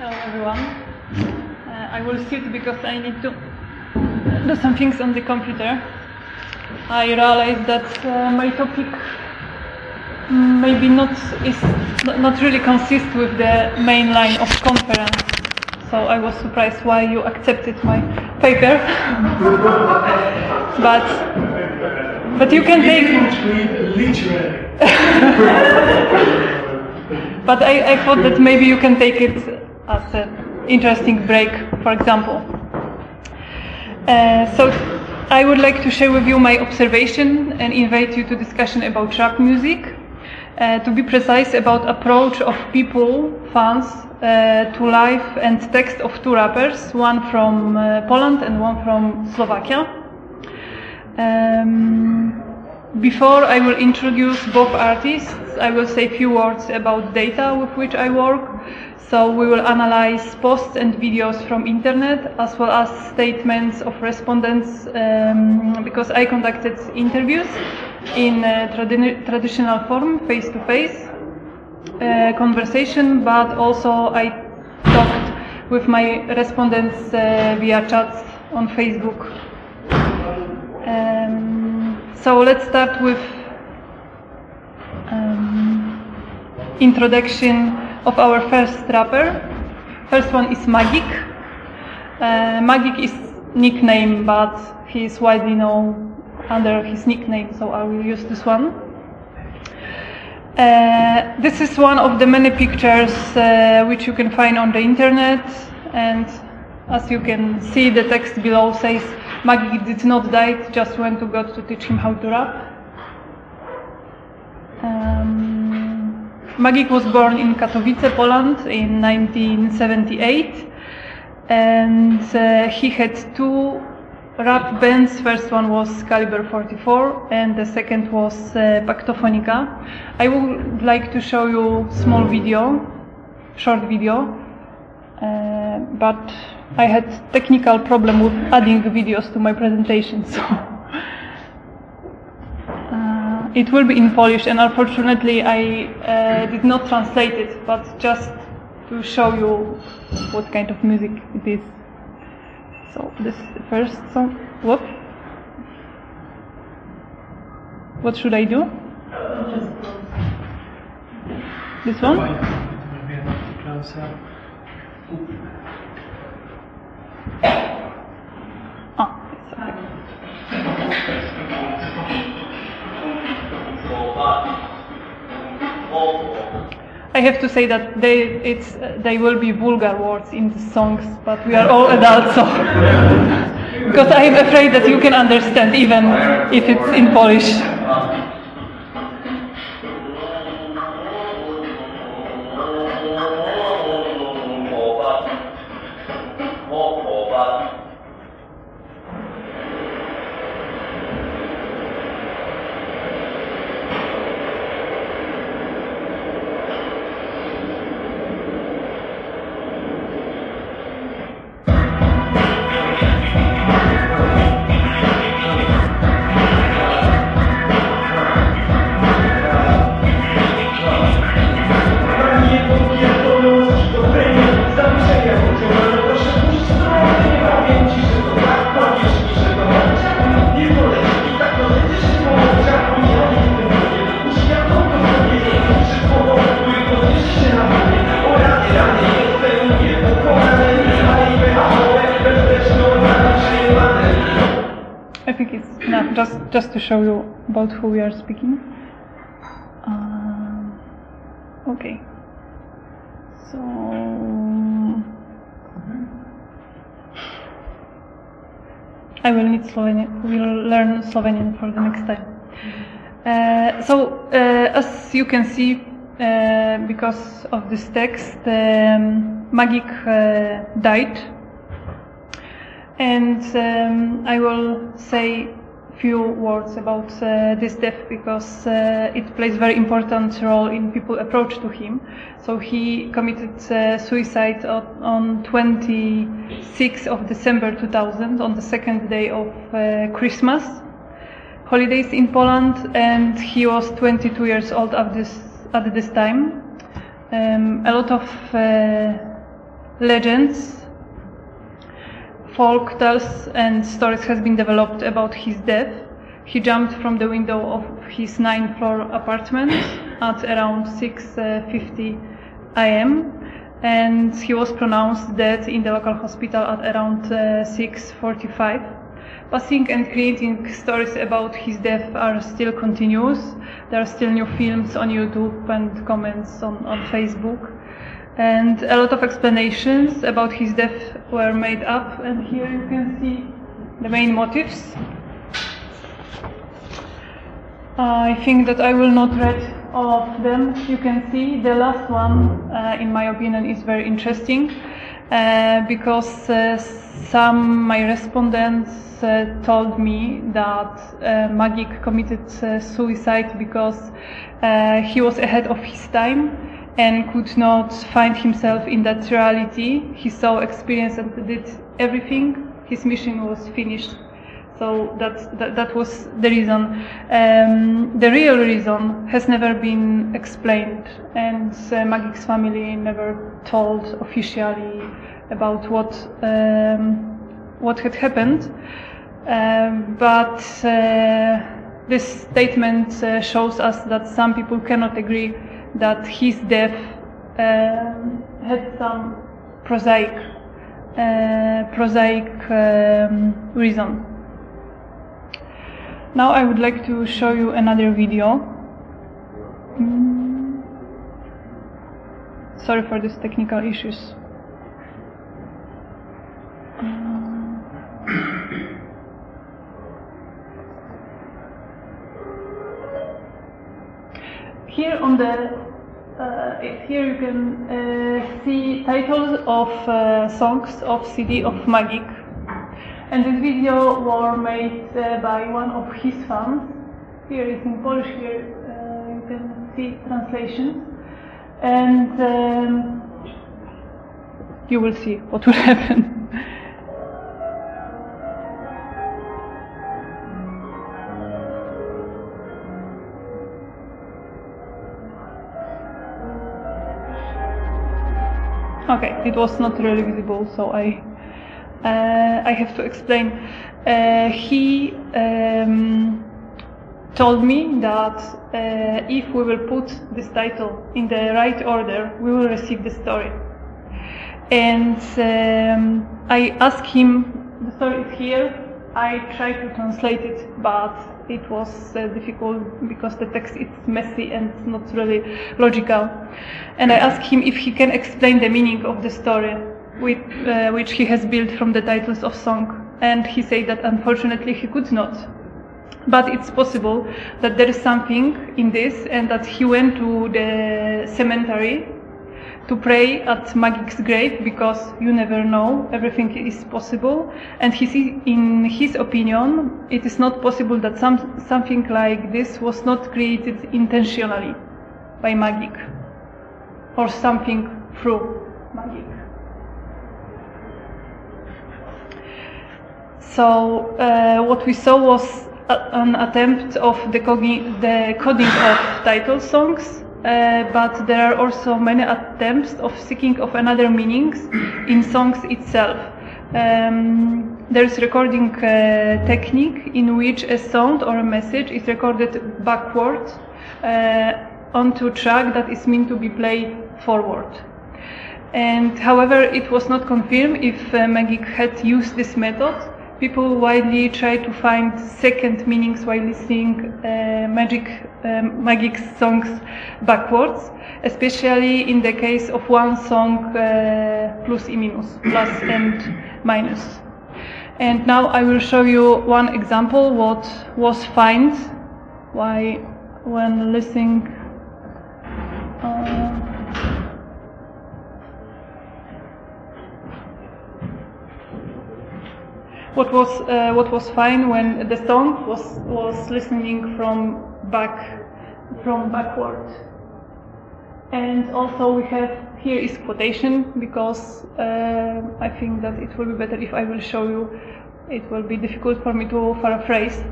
Hello everyone. I will sit because I need to do some things on the computer. I realized that my topic maybe not really consist with the main line of conference. So I was surprised why you accepted my paper. but you can take literary. But I thought that maybe you can take it as an interesting break, for example. So I would like to share with you my observation and invite you to discussion about rap music. To be precise, about approach of people, fans, to life and text of two rappers, one from Poland and one from Slovakia. Before I will introduce both artists, I will say a few words about data with which I work. So we will analyze posts and videos from internet as well as statements of respondents because I conducted interviews in traditional form, face-to-face conversation, but also I talked with my respondents via chats on Facebook. So let's start with introduction of our first rapper. First one is Magik. Magik is nickname, but he is widely known under his nickname, so I will use this one. This is one of the many pictures which you can find on the internet, and as you can see, the text below says Magik did not die, just went to God to teach him how to rap. Magik was born in Katowice, Poland in 1978, and he had two rap bands. First one was Caliber 44 and the second was Pactophonica. I would like to show you small video, short video, but I had technical problem with adding videos to my presentation, so it will be in Polish, and unfortunately I did not translate it, but just to show you what kind of music it is. So this is the first song. What should I do? This one? It's okay. I have to say that they will be vulgar words in the songs, but we are all adults, so because I am afraid that you can understand even if it's in Polish. I think it's enough just to show you about who we are speaking. Okay. So I will need Slovenian. We'll learn Slovenian for the next time. As you can see, because of this text, Magik died. And I will say a few words about this death because it plays a very important role in people's approach to him. So he committed suicide on 26th of December 2000, on the second day of Christmas holidays in Poland, and he was 22 years old at this time. A lot of legends, folk tales and stories has been developed about his death. He jumped from the window of his 9th floor apartment at around 6:50 a.m. and he was pronounced dead in the local hospital at around 6:45. Passing and creating stories about his death are still continuous. There are still new films on YouTube and comments on Facebook. And a lot of explanations about his death were made up, and here you can see the main motives. I think that I will not read all of them. You can see the last one, in my opinion, is very interesting because some my respondents told me that Magik committed suicide because he was ahead of his time and could not find himself in that reality. He saw, experienced, and did everything. His mission was finished. So that was the reason. The real reason has never been explained, and Magik's family never told officially about what had happened. But this statement shows us that some people cannot agree that his death had some prosaic reason. Now I would like to show you another video. Sorry for these technical issues. Here on the here you can see titles of songs of CD of Magik, and this video was made by one of his fans. Here it's in Polish. Here you can see translations, and you will see what will happen. Okay, it was not really visible, so I have to explain. He told me that if we will put this title in the right order, we will receive the story. And I asked him, the story is here. I tried to translate it, but it was difficult because the text is messy and not really logical. And I asked him if he can explain the meaning of the story which he has built from the titles of song. And he said that unfortunately he could not. But it's possible that there is something in this, and that he went to the cemetery to pray at Magik's grave, because you never know, everything is possible. And in his opinion, it is not possible that something like this was not created intentionally by Magik, or something through Magik. So what we saw was an attempt of the coding of title songs. But there are also many attempts of seeking of another meanings in songs itself. There is recording technique in which a sound or a message is recorded backward onto a track that is meant to be played forward. And however, it was not confirmed if Magik had used this method. People widely try to find second meanings while listening Magik's songs backwards, especially in the case of one song, plus y minus, plus and minus. And now I will show you one example what was found when listening. What was fine when the song was listening from backward. And also we have here is quotation, because I think that it will be better if I will show you. It will be difficult for me to paraphrase.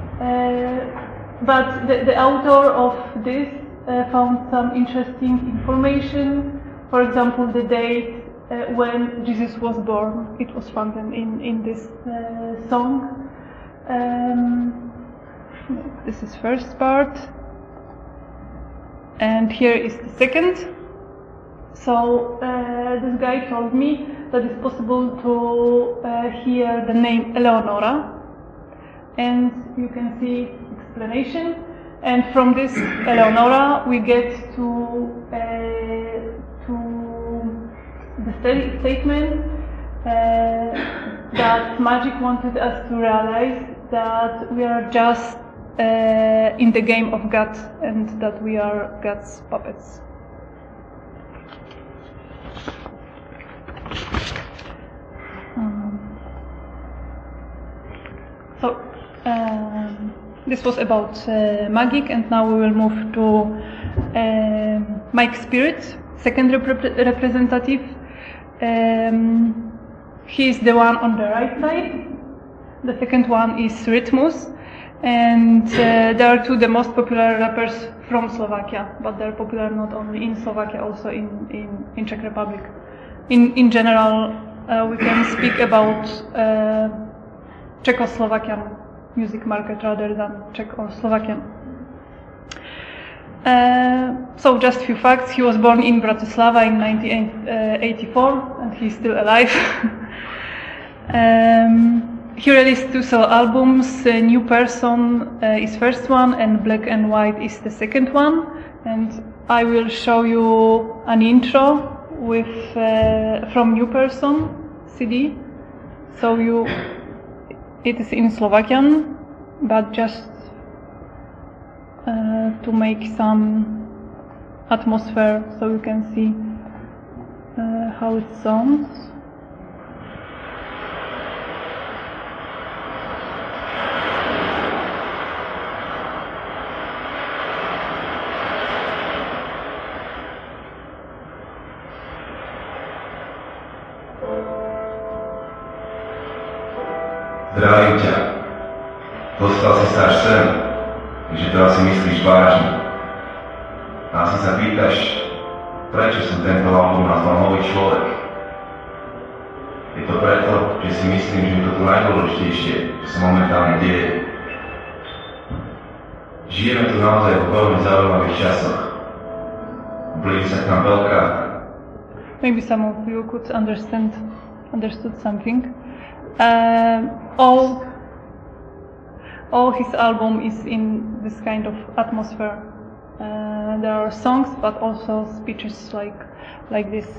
But the author of this found some interesting information. For example, the date when Jesus was born. It was found in this song. This is first part, and here is the second. So this guy told me that it's possible to hear the name Eleonora, and you can see explanation. And from this Eleonora, we get to the statement that magic wanted us to realize that we are just in the game of God, and that we are God's puppets. This was about magic, and now we will move to Mike Spirit, second representative. He is the one on the right side. The second one is Rytmus, and they are two the most popular rappers from Slovakia, but they are popular not only in Slovakia, also in Czech Republic. In general, we can speak about Czechoslovakian music market rather than Czech or Slovakian. So just a few facts. He was born in Bratislava in 1984, and he's still alive. He released 2 solo albums. New Person is first one, and Black and White is the second one. And I will show you an intro with from New Person CD. So it is in Slovakian, but just to make some atmosphere so you can see how it sounds. Zdravím ťa. Dostal si sa až sem, že to asi myslíš vážne. A asi sa pýtaš, prečo som tento album nazval Nový človek. Je to preto, že si myslím, že je to najdôležitejšie, čo sa momentálne deje. Žijeme tu naozaj v veľmi zaujímavých časoch. Blíži sa k nám veľká. Maybe some of you could understood something. All his album is in this kind of atmosphere. There are songs, but also speeches like this.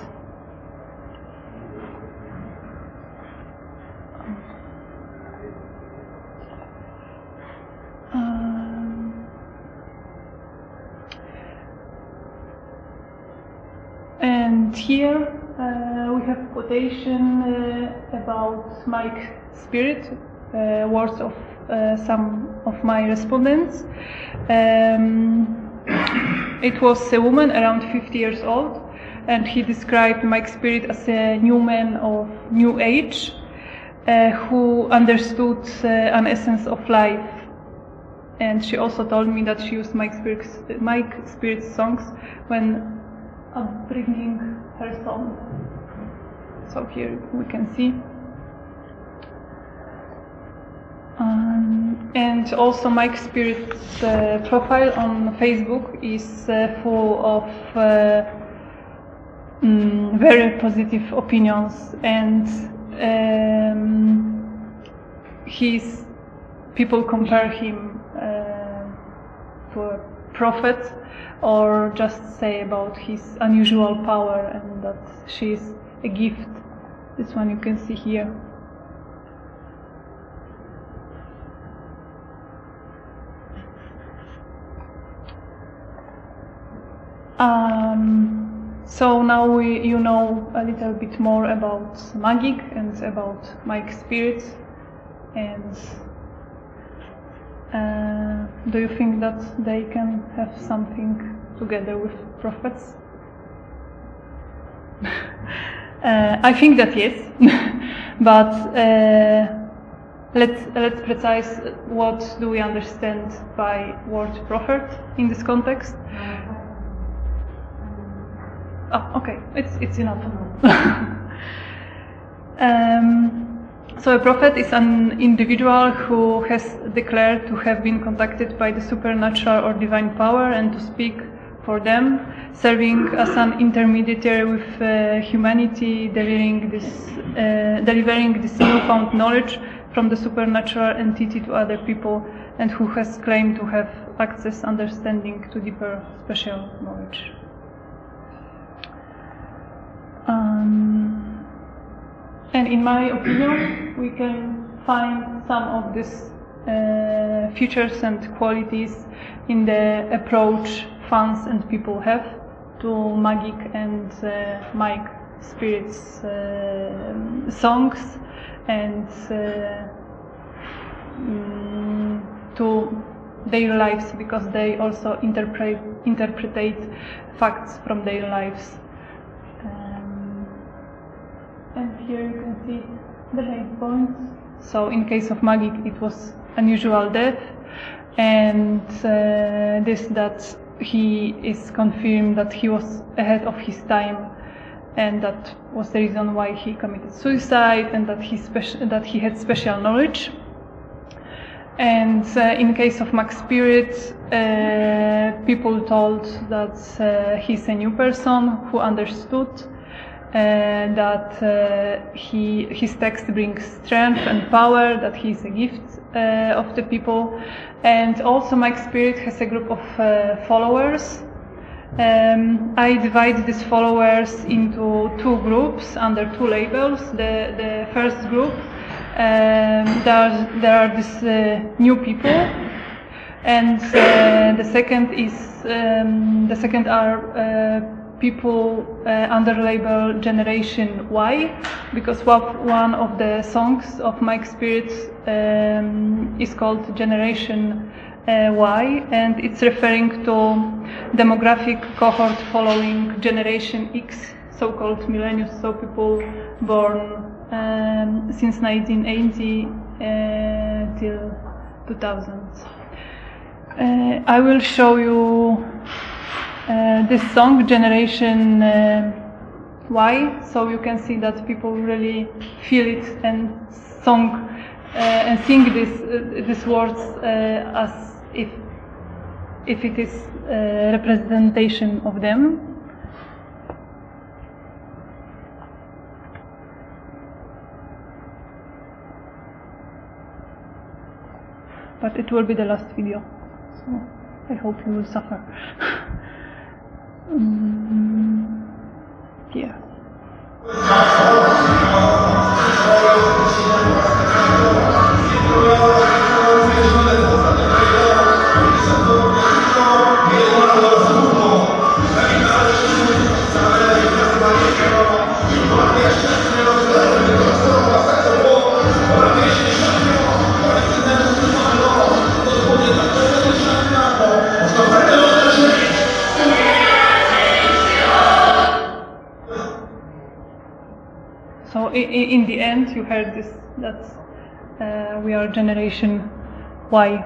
And here we have quotation about Mike Spirit, words of some of my respondents. It was a woman around 50 years old, and he described Mike Spirit as a new man of new age who understood an essence of life. And she also told me that she used Mike Spirit's songs when bringing her song. So here we can see. And also Mike Spirit's profile on Facebook is full of very positive opinions, and people compare him to a prophet, or just say about his unusual power and that she's a gift. This one you can see here. So now you know a little bit more about magic and about Mike Spirit. And do you think that they can have something together with prophets? I think that yes, but let's precise what do we understand by word prophet in this context. Oh, okay, it's enough. So a prophet is an individual who has declared to have been contacted by the supernatural or divine power and to speak for them, serving as an intermediary with humanity, delivering this newfound knowledge from the supernatural entity to other people, and who has claimed to have access, understanding to deeper special knowledge. And in my opinion, we can find some of these features and qualities in the approach fans and people have to Magic and Mike Spirit's songs, and to their lives, because they also interpret facts from their lives. And here you can see the main points. So in case of Magic, it was unusual death, and that he is confirmed that he was ahead of his time, and that was the reason why he committed suicide, and that he had special knowledge. And in case of Max Spirit, people told that he's a new person who understood, that his text brings strength and power, that he's a gift of the people. And also Max Spirit has a group of followers. I divide these followers into two groups under two labels. The first group, there are these new people, and the second are people under label Generation Y, because one of the songs of Mike Spirit is called Generation Y, and it's referring to demographic cohort following Generation X, so-called millennials, so people born since 1980 till 2000. I will show you this song, Generation Y, so you can see that people really feel it and sing these words as if it is a representation of them. But it will be the last video, so I hope you will suffer. Here. So in the end, you heard this, that we are Generation Y.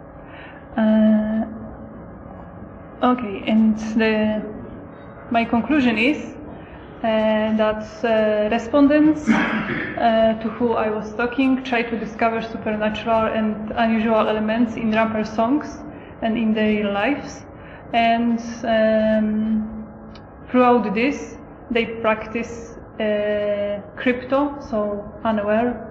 Okay, and my conclusion is that respondents to who I was talking try to discover supernatural and unusual elements in rapper songs and in their lives, and throughout this they practice crypto, so unaware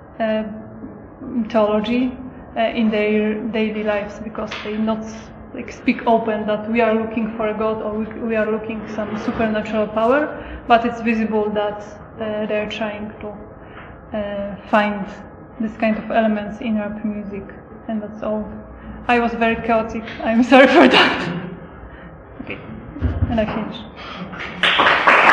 theology in their daily lives, because they not speak open that we are looking for a God or we are looking some supernatural power, but it's visible that they're trying to find this kind of elements in rap music, and that's all. I was very chaotic, I'm sorry for that. Okay, and I finished.